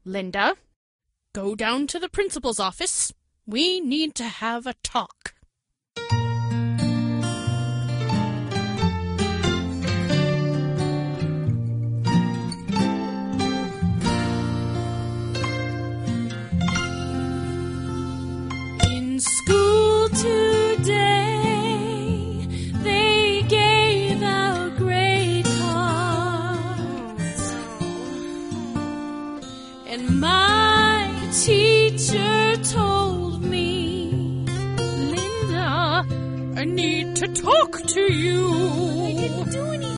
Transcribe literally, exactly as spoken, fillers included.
Linda, go down to the principal's office. We need to have a talk. In school today, they gave out grade cards, and my teacher told me, Linda, I need to talk to you.